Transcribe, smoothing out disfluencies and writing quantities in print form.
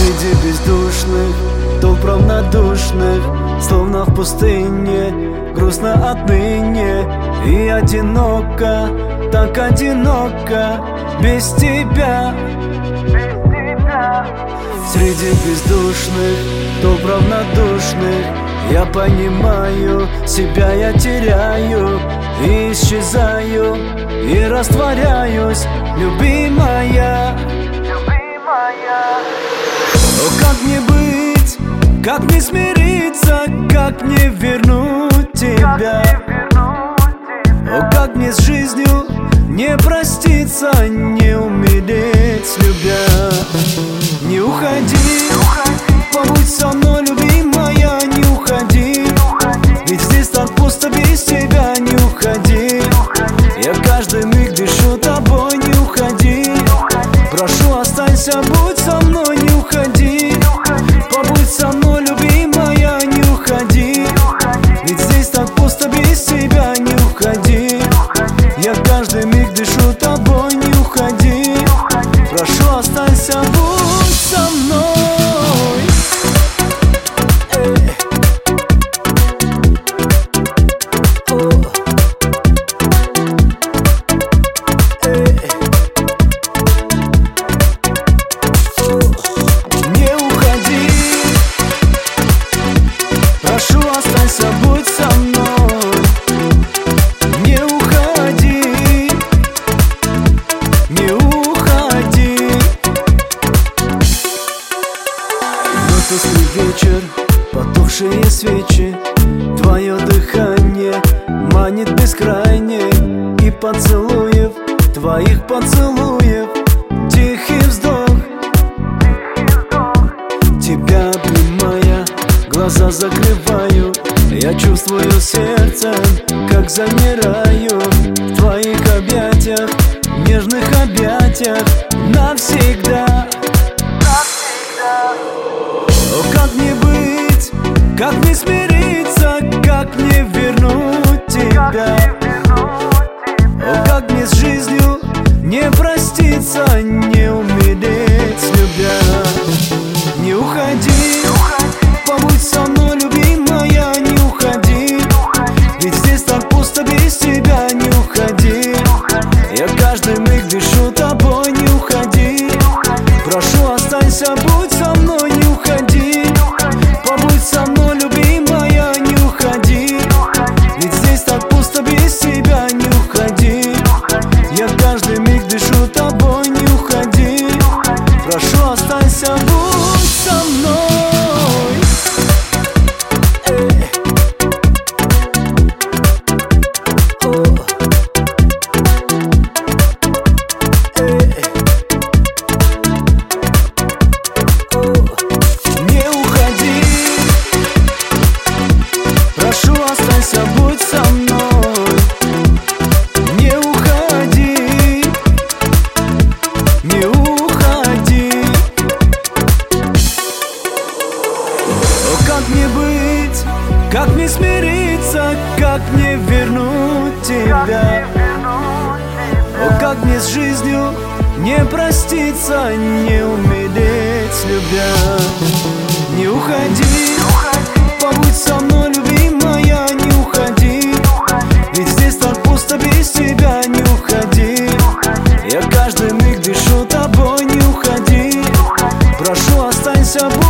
Среди бездушных толп равнодушных, словно в пустыне, грустно отныне. И одиноко, так одиноко, без тебя. Среди бездушных толп равнодушных я понимаю, себя я теряю и исчезаю, и растворяюсь, любимая. О, как мне быть, как не смириться, как не вернуть тебя? О, как мне с жизнью не проститься, не умереть, любя. Не уходи, побудь со мной, любимая, не уходи. Ведь здесь так пусто без тебя, не уходи. Я каждый миг дышу тобой, не уходи. Прошу, останься, будь со мной, не уходи. Побудь со мной, любимая, не уходи. Ведь здесь так пусто без тебя, не уходи. Я каждый миг дышу тобой, не уходи. Прошу, останься, будь со мной. Останься, будь со мной, не уходи, не уходи. Но тусклый вечер, потухшие свечи, твое дыхание манит бескрайне. И поцелуев, твоих поцелуев, тихий вздох. Тебя обнимая, глаза закрываю, я чувствую сердцем, как замираю в твоих объятиях, нежных объятиях, навсегда. О, как мне быть, как не смириться, как не вернуть тебя? О, как мне с жизнью не проститься, не умереть, любя. Не уходи, побудь со мной, любимая, не уходи. Ведь здесь так пусто без тебя, не уходи. Я каждый миг дышу тобой, не уходи. Прошу, останься, будь со мной, не уходи. Побудь со мной, любимая, не уходи. Ведь здесь так пусто без тебя, не уходи. Я каждый миг дышу тобой, не уходи. Прошу, останься, будь со мной. Останься, будь со мной, не уходи, не уходи. О, как мне быть, как не смириться, как не вернуть тебя? О, как мне с жизнью не проститься, не умереть, любя. Не уходи, побудь со мной, любимая, не уходи. Ведь здесь так пусто без тебя, не уходи. Я каждый миг дышу тобой, не уходи. Прошу, останься, будь